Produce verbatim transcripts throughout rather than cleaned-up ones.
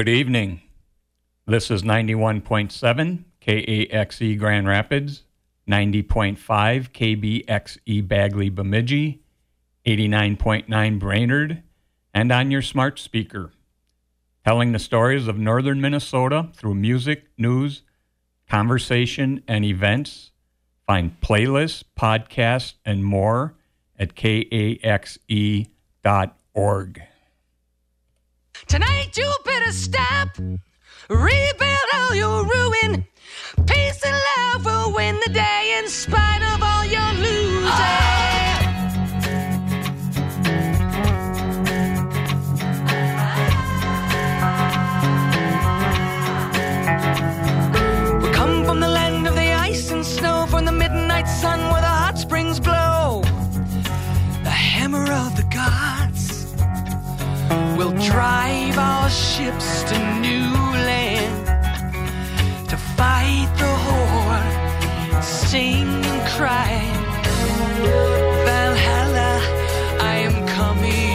Good evening. This is ninety-one point seven K A X E Grand Rapids, ninety point five K B X E Bagley Bemidji, eighty-nine point nine Brainerd, and on your smart speaker. Telling the stories of northern Minnesota through music, news, conversation, and events. Find playlists, podcasts, and more at K A X E dot org. Tonight you better stop, rebuild all your ruin. Peace and love will win the day in spite of all your losing. We come from the land of the ice and snow, from the midnight sun where the hot springs glow. The hammer of the gods will drive our ships to new land, to fight the horde, sing and cry. Valhalla, I am coming.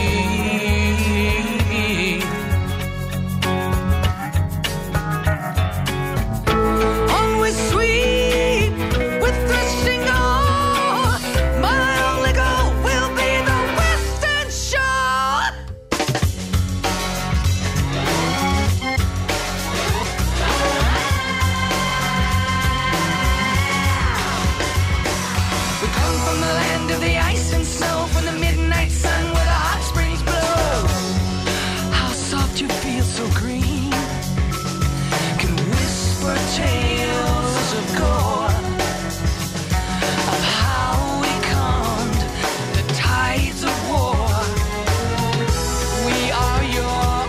Onward sweep with threshing oar. My only goal will be the western shore. We come from the land of the ice and snow, from the midnight sun where the hot springs blow. How soft you feel, so green, can whisper tales of gore, of how we calmed the tides of war. We are your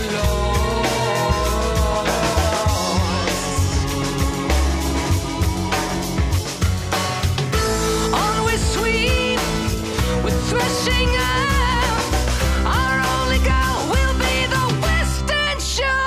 overlords. On we sweep with threshing up. Our only goal will be the western shore.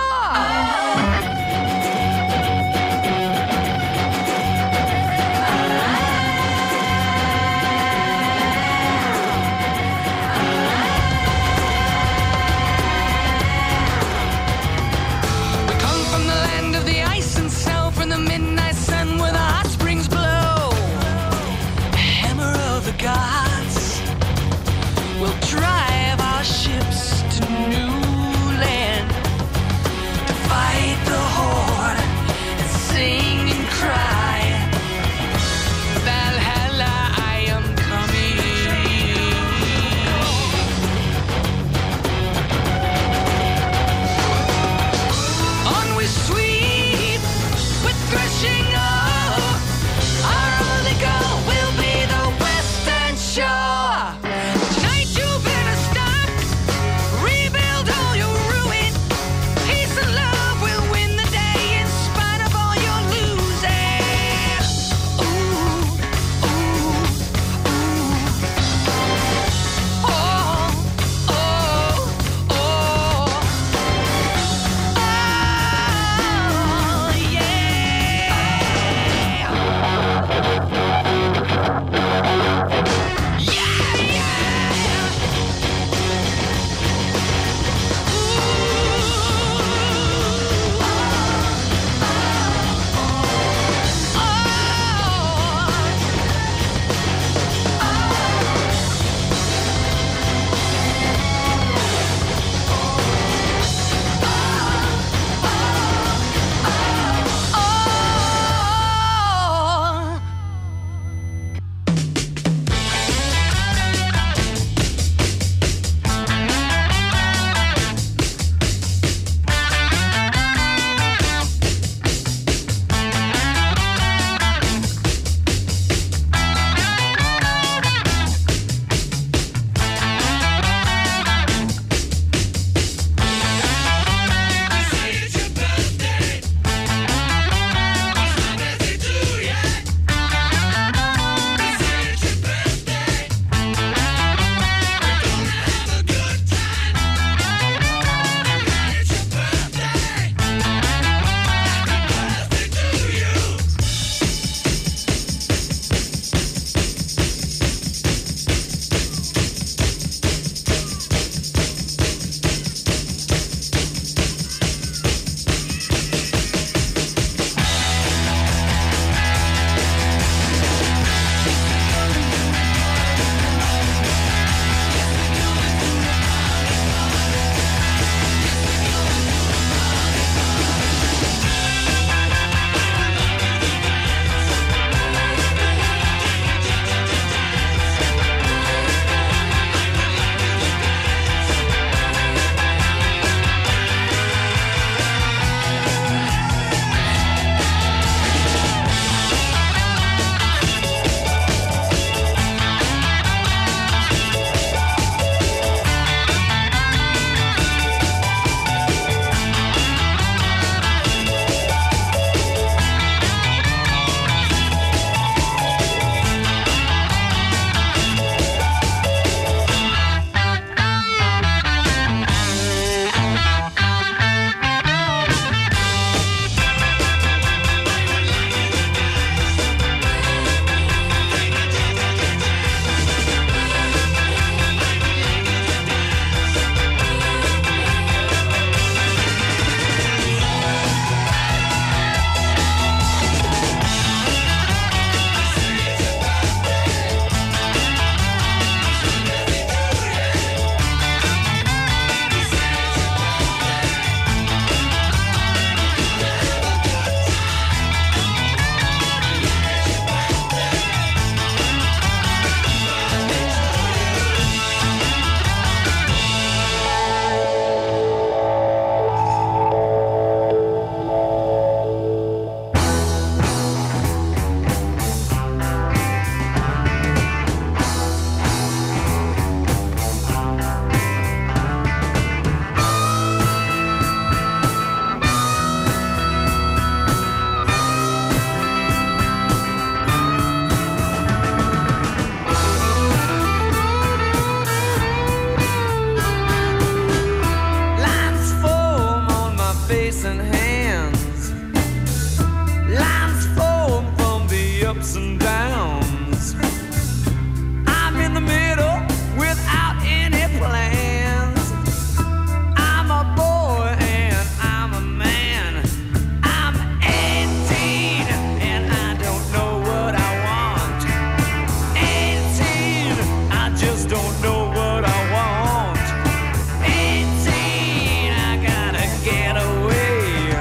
face and hands. Lines form from the ups and downs. I'm in the middle without any plans. I'm a boy and I'm a man. I'm eighteen and I don't know what I want. eighteen, I just don't know what I want. eighteen, I gotta get away.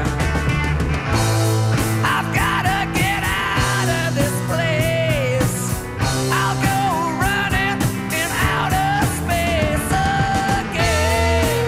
I've gotta get out of this place. I'll go running in outer space again.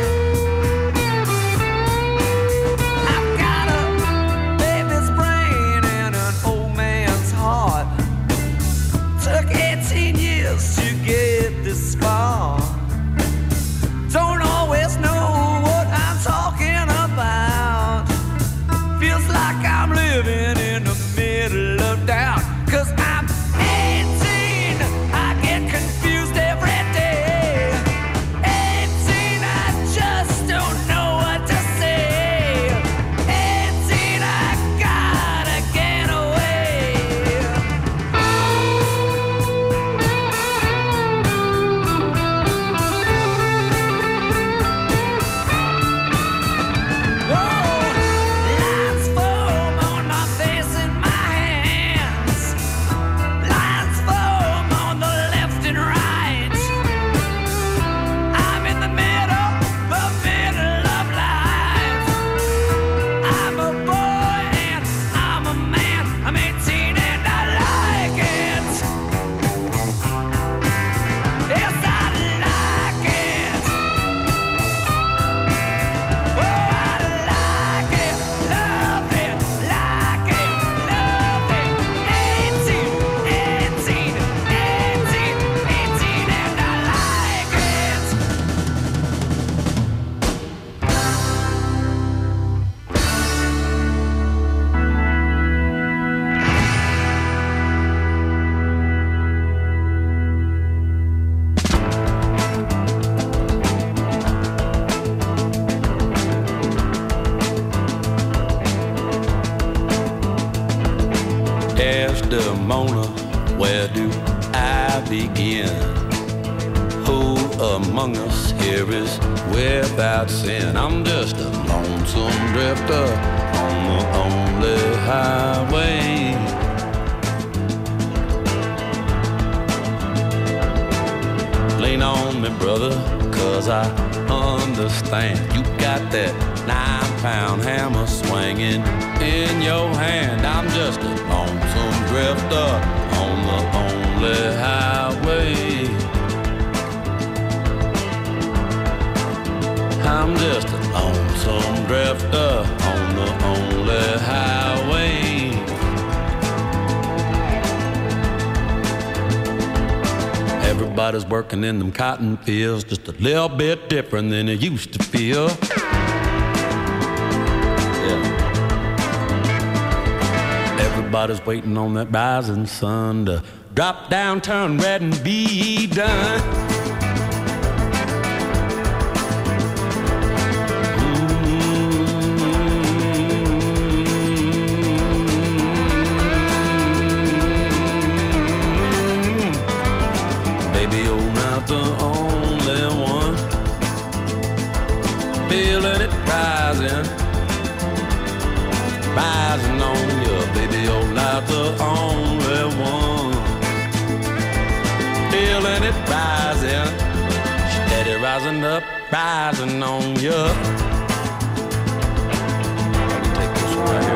I've got a baby's brain and an old man's heart. Took eighteen years to get this far. Don't always know what I'm talking about. Feels like I'm living in the middle of doubt. Cause I'm eighteen, I get confused every day. eighteen, I just don't know what to say. eighteen, I gotta get away. Lines form on my face and my hands. Lines form on the left and right. I'm in the middle, the middle of life. I'm a boy and I'm a man. I'm eighteen and I like it. Yes, I like it. Oh, I like it, love it, like it, love it. eighteen, eighteen, eighteen, eighteen, and I like it. Desdemona, where do I begin? Who among us here is without sin? I'm just a lonesome drifter on the only highway. Lean on me, brother, cause I understand. You got that nine-pound hammer swinging in your hand. I'm just a lonesome drifter on the only highway. I'm just a lonesome drifter on the only highway. Everybody's working in them cotton fields just a little bit different than it used to feel. Yeah. Everybody's waiting on that rising sun to drop down, turn red, and be done. Baby, you're not the only one feeling it rising, rising on you. Baby, you're not the only one feeling it rising, steady rising up, rising on you. Let me take this one right here.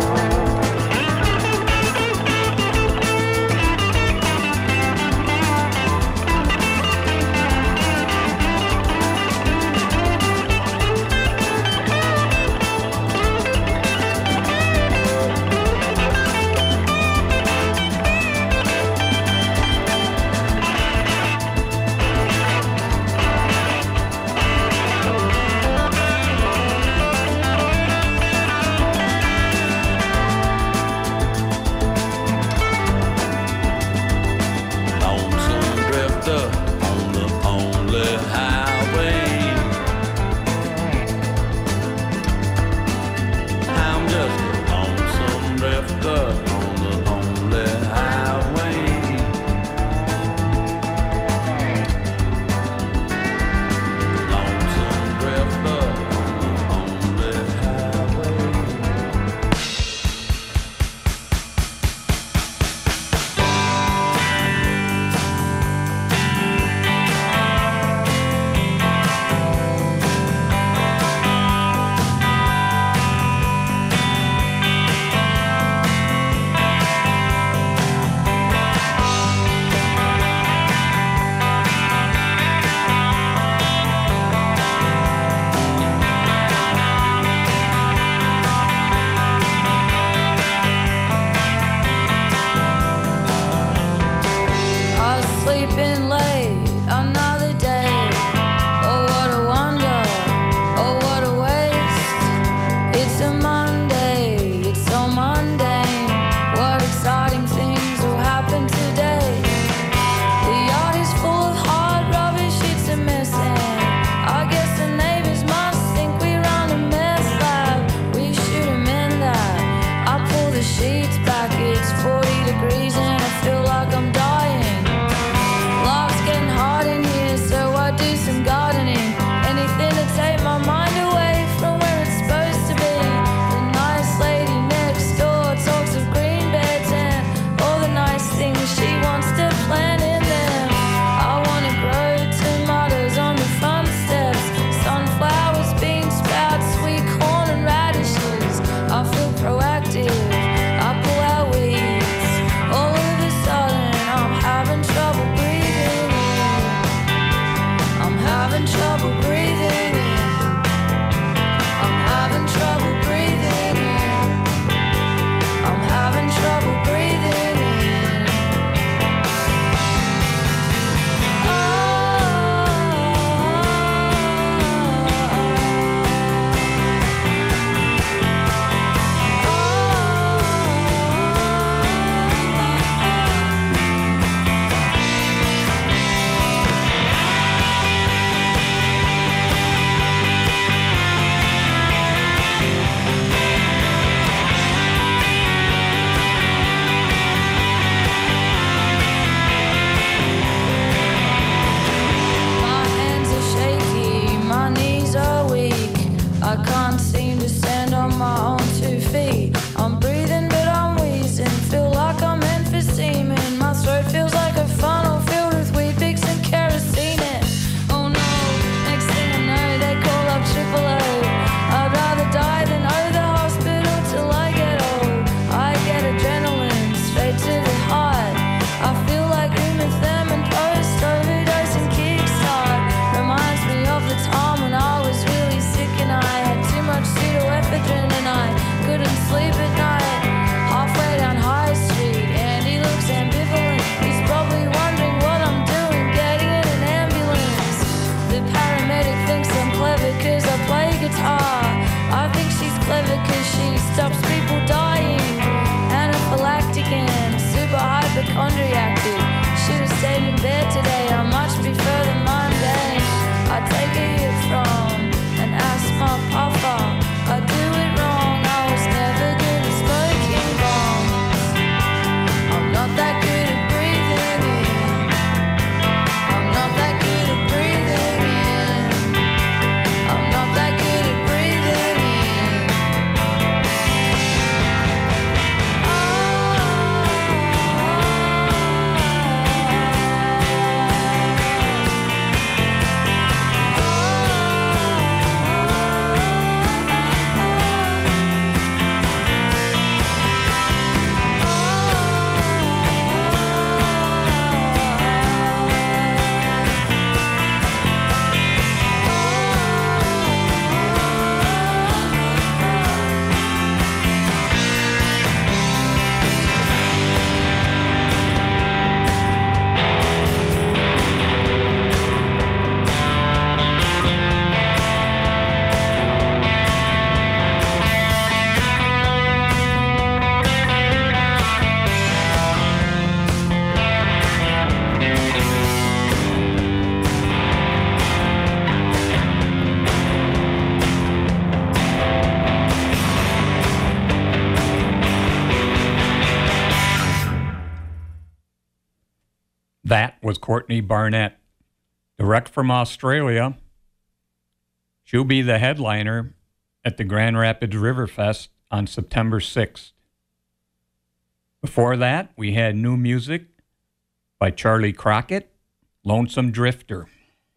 That was Courtney Barnett, direct from Australia. She'll be the headliner at the Grand Rapids Riverfest on September sixth. Before that, we had new music by Charlie Crockett, Lonesome Drifter.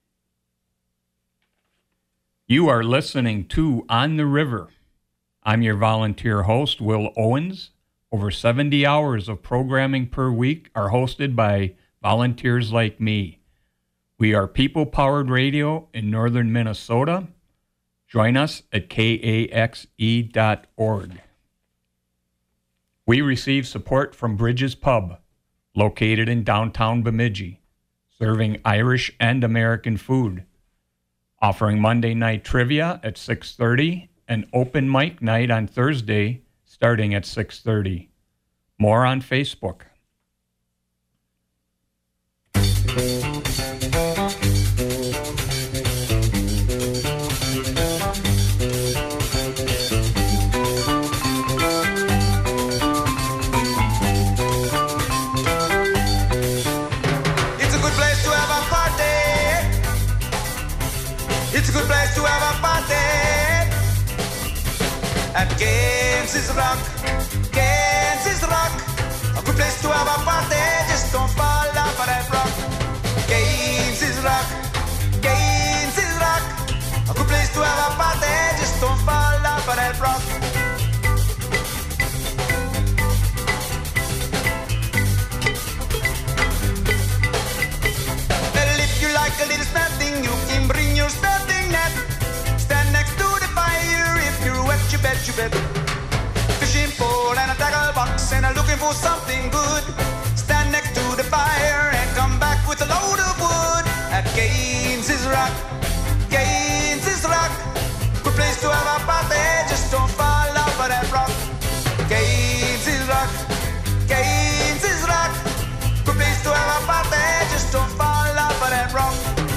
You are listening to On the River. I'm your volunteer host, Will Owens. Over seventy hours of programming per week are hosted by volunteers like me. We are people-powered radio in northern Minnesota. Join us at K A X E dot org. We receive support from Bridges Pub, located in downtown Bemidji, serving Irish and American food, offering Monday night trivia at six thirty and open mic night on Thursday starting at six thirty. More on Facebook. And Games is rock, Games is rock. A good place to have a party, just don't fall off of that rock. Games is rock, Games is rock. A good place to have a party, just don't fall off of that rock. Well, if you like a little snapping, you can bring your snapping net. Stand next to the fire if you're wet, you bet, you bet. Fishing pole and a tackle box and a looking for something good. Stand next to the fire and come back with a load of wood. At Gaines is rock, Gaines is rock. Good place to have a party, just don't fall off of that rock. Gaines is rock, Gaines is rock. Good place to have a party, just don't fall off of that rock.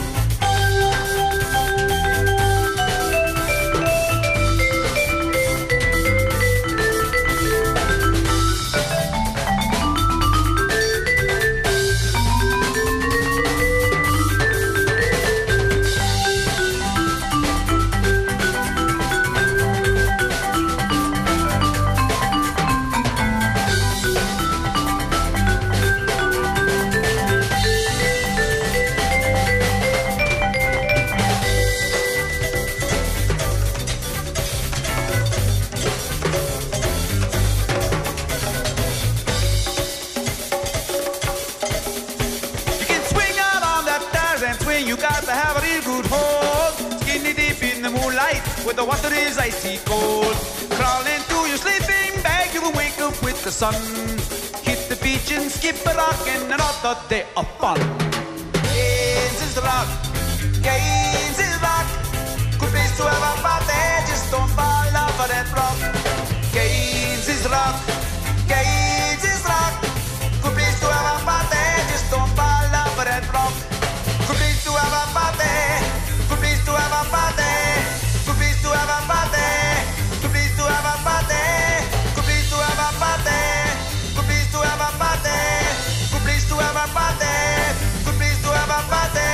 Where the water is icy cold. Crawl into your sleeping bag, you will wake up with the sun. Hit the beach and skip a rock and another day of fun. Gaines is the rock, Gaines is rock. Good place to have a party, just don't fall off of that rock. Gaines is rock, Gaines is rock. Good place to have a party, just don't fall off of that rock. Good place to have a party, good place to have a party. Good place to have a party. Good place to have a party. Good place to have a party. Good place to have a party. Good place to have a party. Good place to have a party.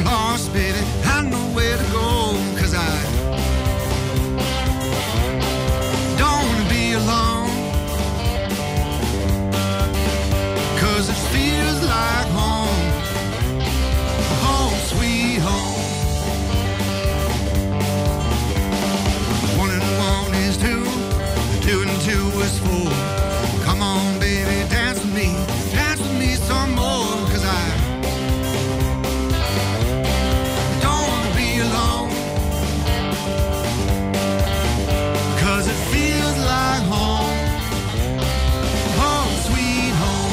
lost, baby, I know where to go, 'cause I don't wanna be alone, 'cause it feels like home, home sweet home. One and one is two, two and two is four. Come on, baby, dance with me, dance with me some more, 'cause I don't wanna be alone, 'cause it feels like home, home sweet home.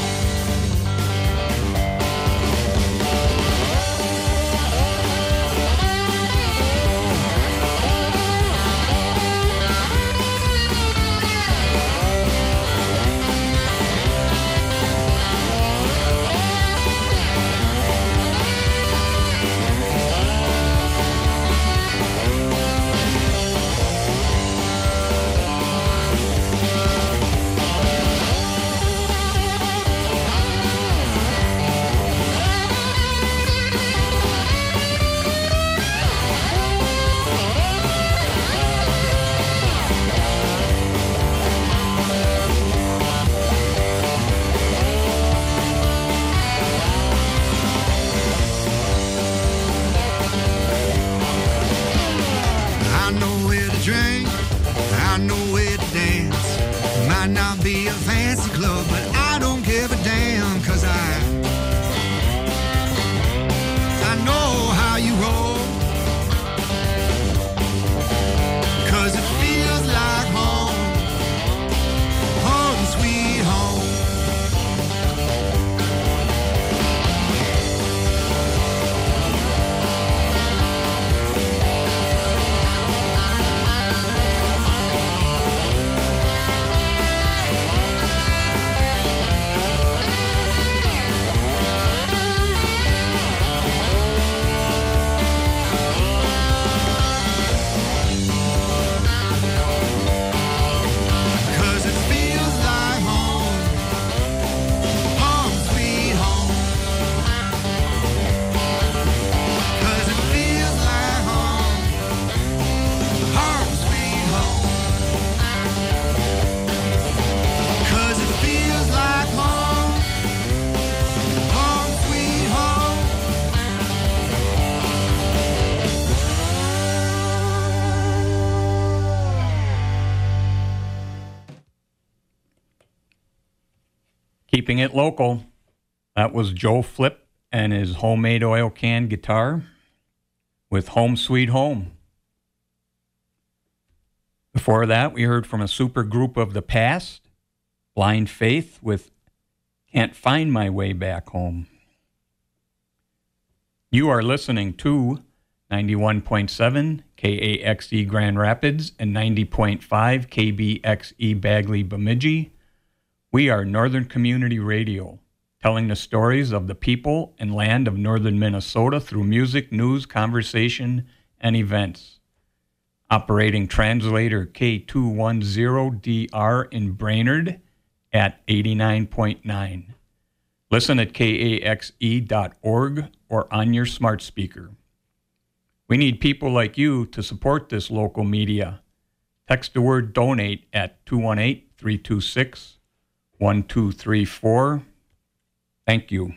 I know where to drink, I know where to dance. Might not be a fancy club, but I don't give a damn, 'cause I I know how you roll, 'cause it feels like home, home sweet home. Keeping it local, that was Joe Flip and his homemade oil can guitar with Home Sweet Home. Before that, we heard from a super group of the past, Blind Faith with Can't Find My Way Back Home. You are listening to ninety-one point seven K A X E Grand Rapids and ninety point five K B X E Bagley Bemidji. We are Northern Community Radio, telling the stories of the people and land of northern Minnesota through music, news, conversation, and events. Operating translator K two ten D R in Brainerd at eighty-nine point nine. Listen at K A X E dot org or on your smart speaker. We need people like you to support this local media. Text the word donate at two one eight, three two six, one two three four. Thank you.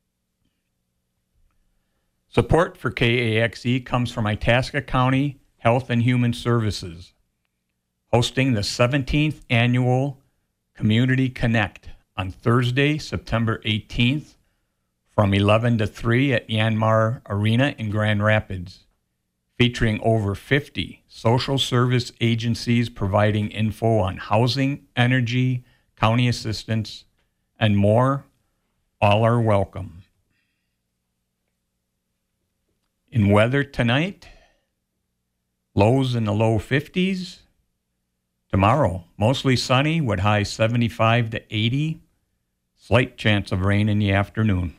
Support for K A X E comes from Itasca County Health and Human Services, hosting the seventeenth Annual Community Connect on Thursday, September eighteenth from eleven to three at Yanmar Arena in Grand Rapids, featuring over fifty social service agencies providing info on housing, energy, county assistance, and more. All are welcome. In weather tonight, lows in the low fifties. Tomorrow, mostly sunny with highs seventy-five to eighty. Slight chance of rain in the afternoon.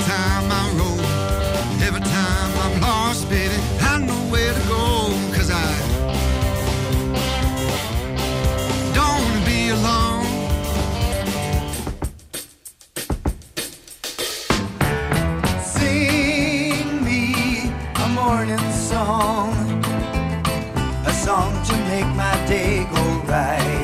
time I roll, every time I'm lost, baby, I know where to go, 'cause I don't wanna be alone. Sing me a morning song, a song to make my day go right.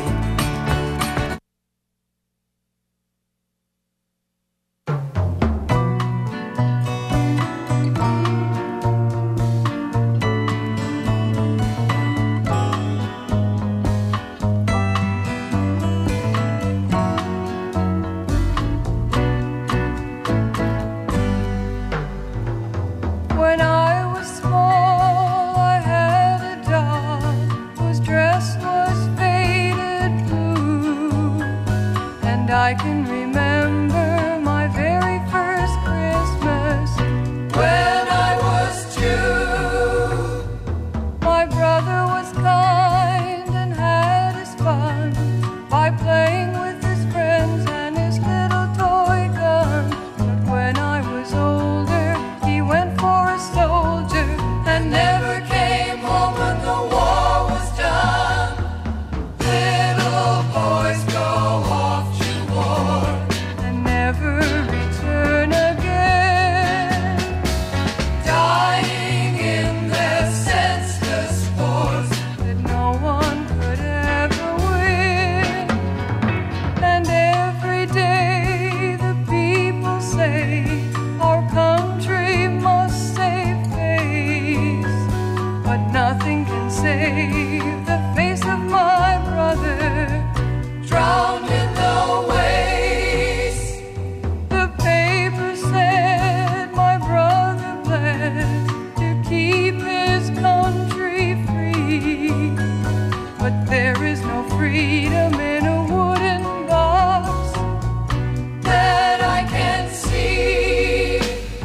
When I was small, I had a doll whose dress was faded blue, and I can remember my very first Christmas when I was two. My brother was kind and had his fun by playing with his friends and his little toy gun. But when I was older, he went for a soldier and never came home when the war was done. Little boys go off to war and never return again, dying in their senseless wars that no one could ever win. And every day the people say our country must save face, but nothing can save the face of my brother, drowned in the waves. The paper said my brother bled to keep his country free, but there is no freedom in a wooden box that I can see.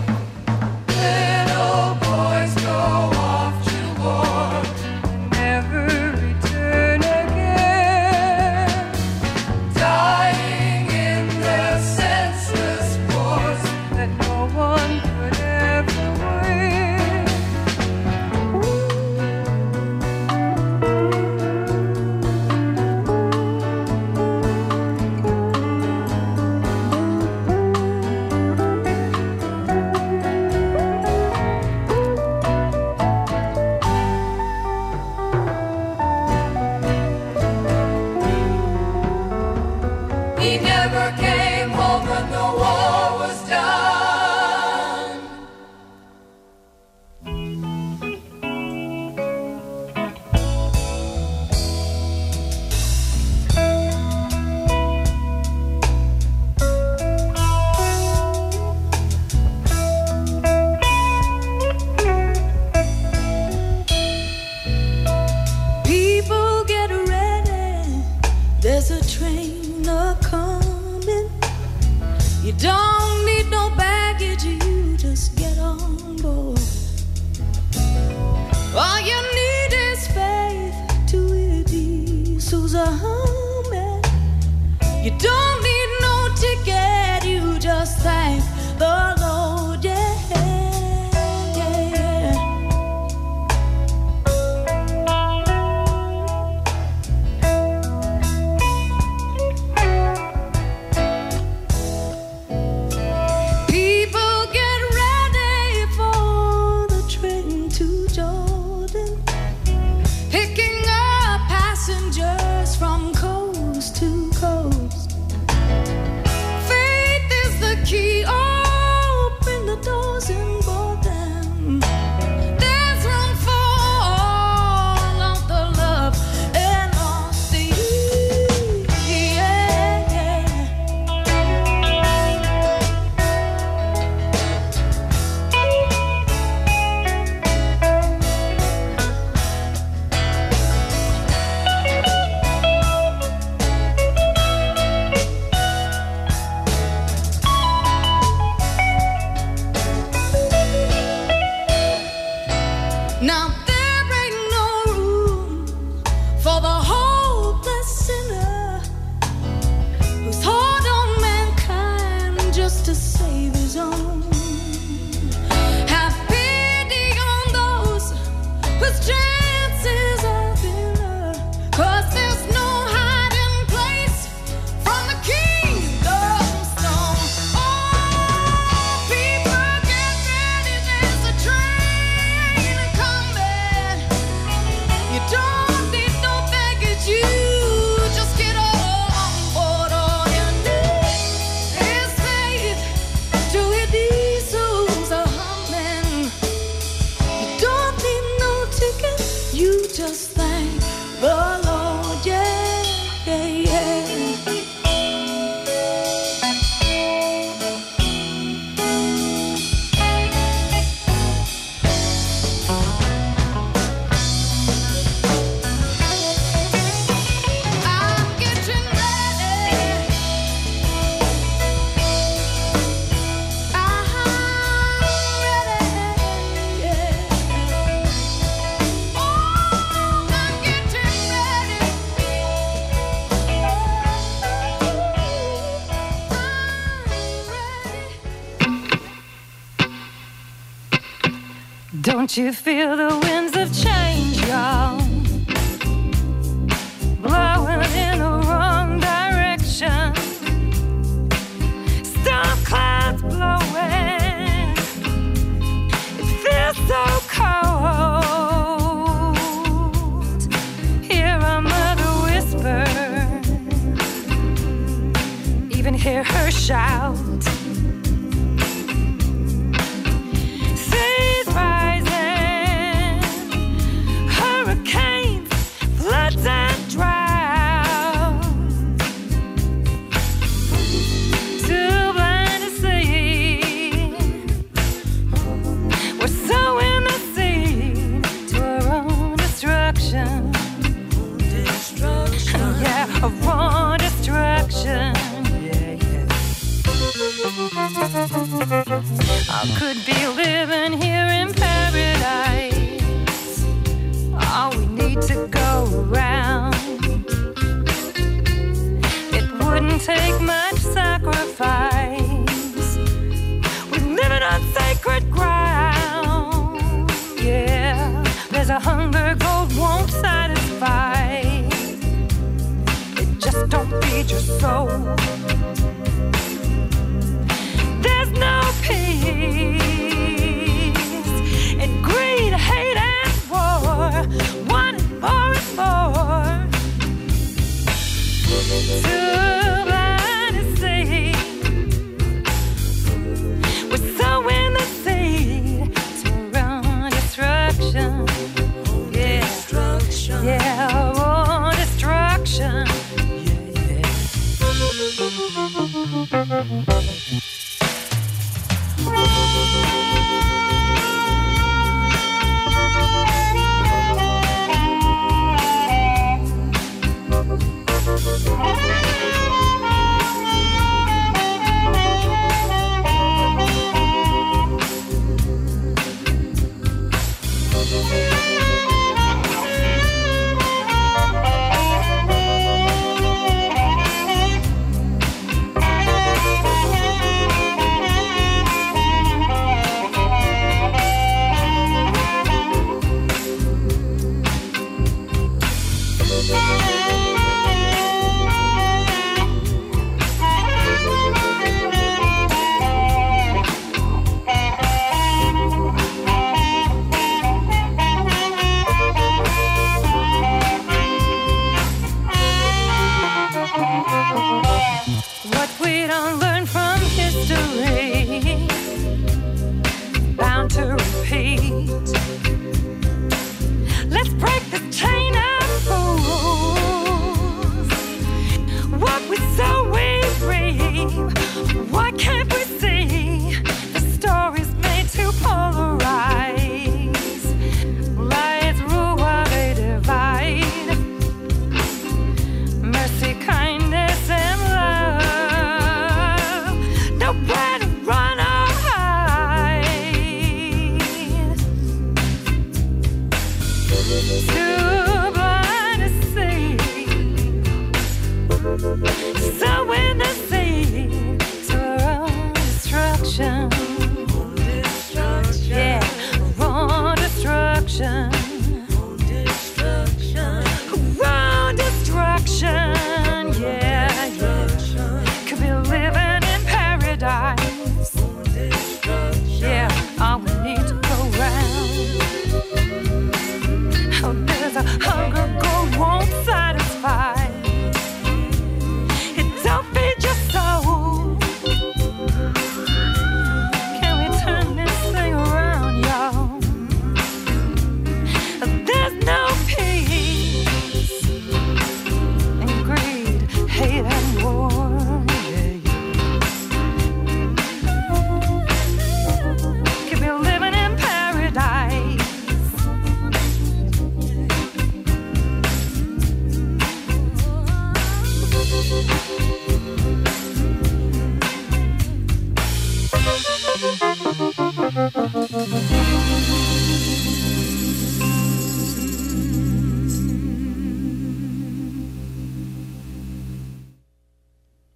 Little boys go off to war and never return again, dying in their senseless wars that no one could ever win. He never came home when the war was done. People get ready, there's a train a-coming. You don't need no baggage, you just get on board. All you need is faith to it ease who's a humming. You don't need no ticket, you just thank the Lord, yeah, yeah. Don't you feel the winds of change, y'all? Blowing in the wrong direction. Storm clouds blowing. It feels so cold. Hear a mother whisper. Even hear her shout. I could be living here in paradise. All we need to go around. It wouldn't take much sacrifice. We're living on sacred ground. Yeah, there's a hunger gold won't satisfy. It just don't feed your soul. There's no peace in greed, hate, and war. Wanting more and more. Too blind to see. We're sowing the seed to run destruction. Yeah, destruction. Yeah, oh, destruction. Yeah, yeah.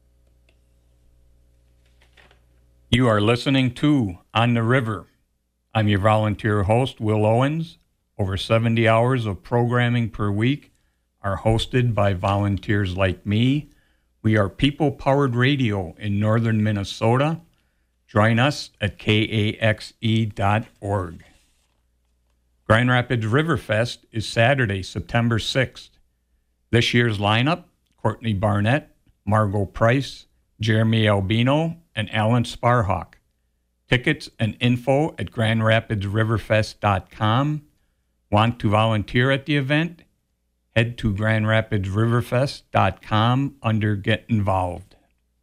You are listening to On the River I'm your volunteer host, Will Owens. Over seventy hours of programming per week are hosted by volunteers like me. We are people-powered radio in northern Minnesota. Join us at K A X E dot org. Grand Rapids Riverfest is Saturday, September sixth. This year's lineup, Courtney Barnett, Margot Price, Jeremy Albino, and Alan Sparhawk. Tickets and info at grand rapids riverfest dot com. Want to volunteer at the event? Head to grand rapids riverfest dot com under Get Involved.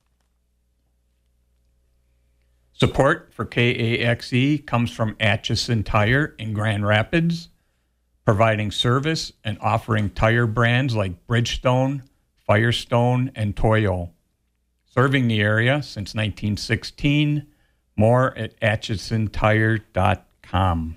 Support for K A X E comes from Atchison Tire in Grand Rapids, providing service and offering tire brands like Bridgestone, Firestone, and Toyo. Serving the area since nineteen sixteen. More at atchison tire dot com.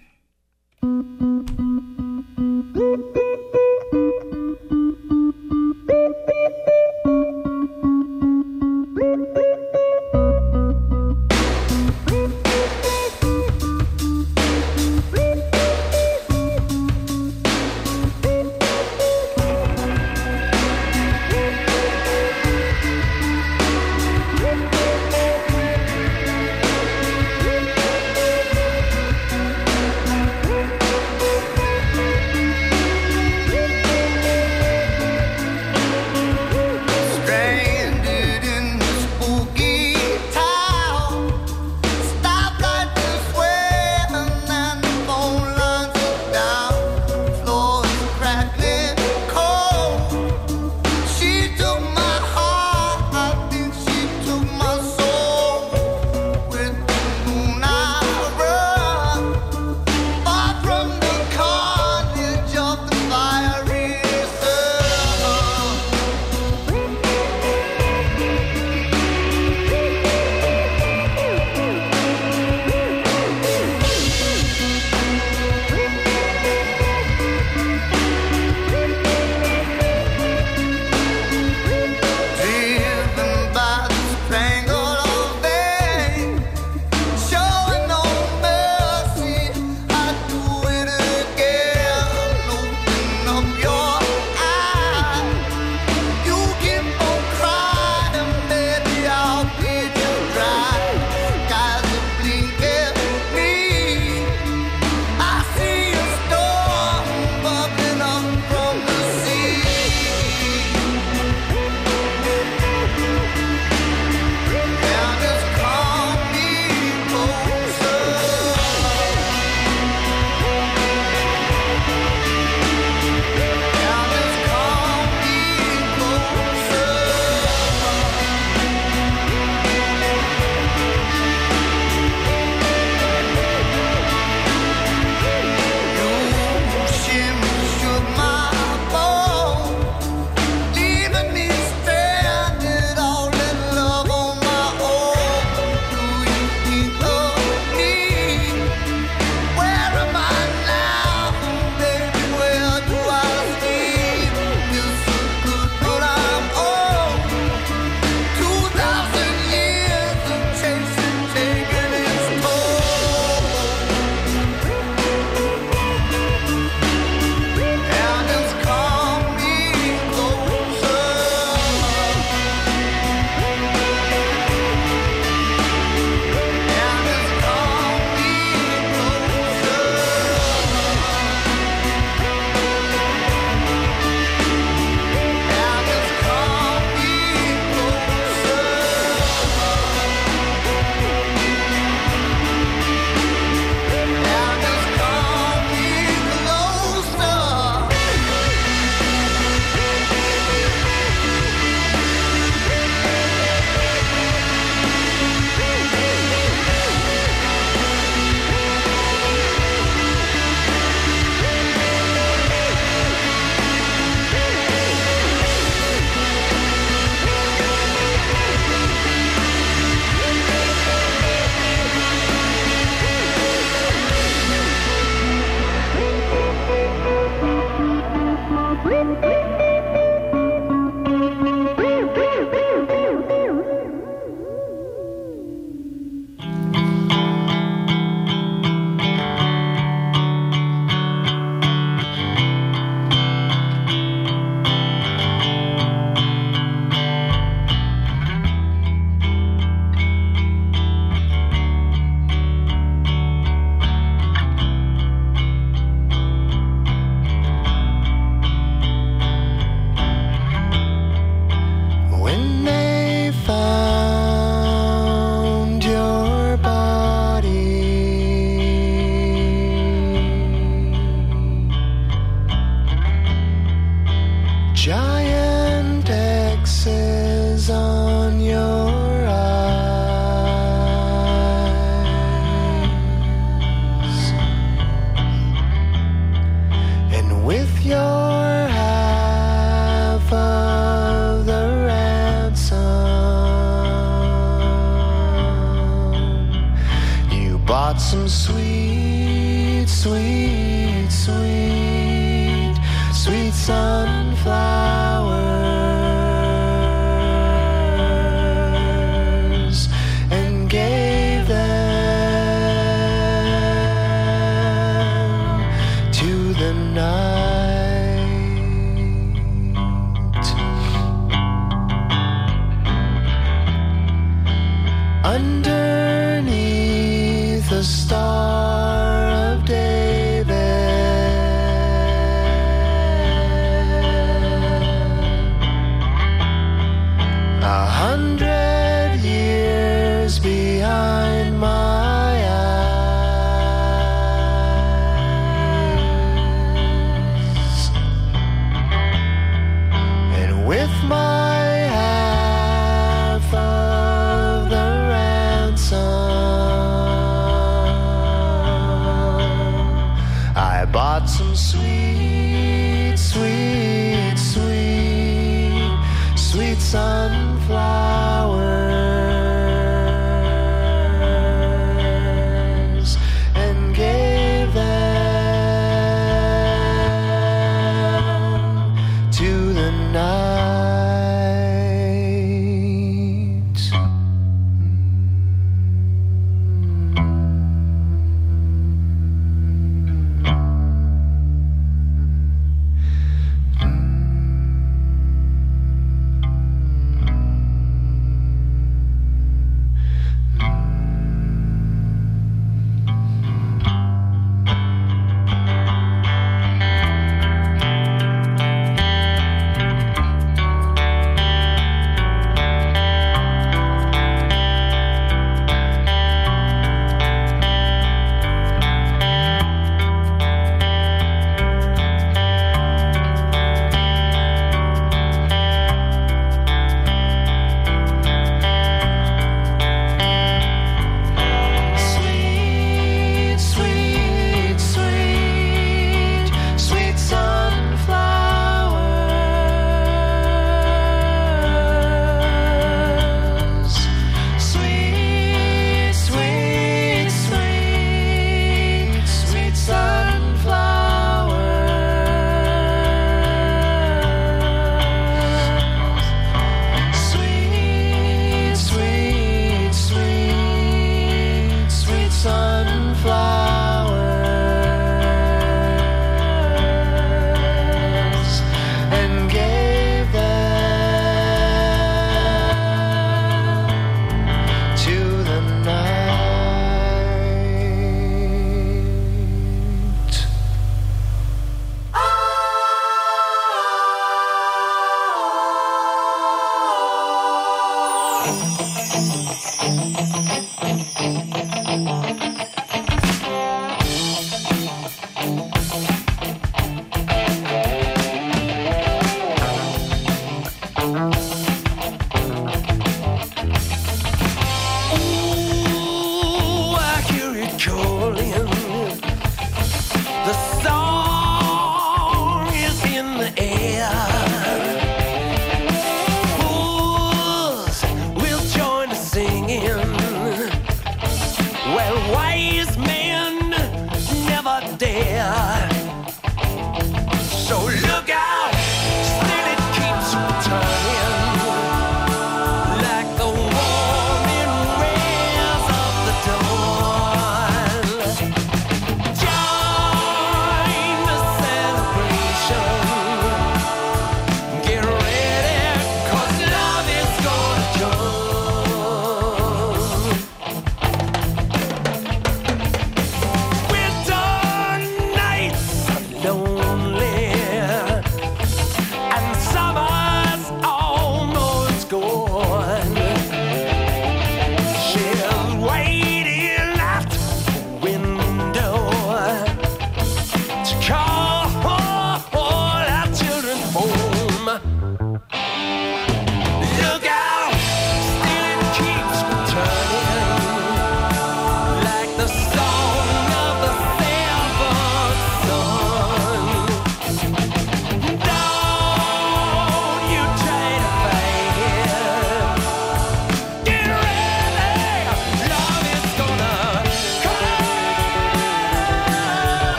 bought some sweet, sweet, sweet, sweet sunflowers and gave them to the night. Under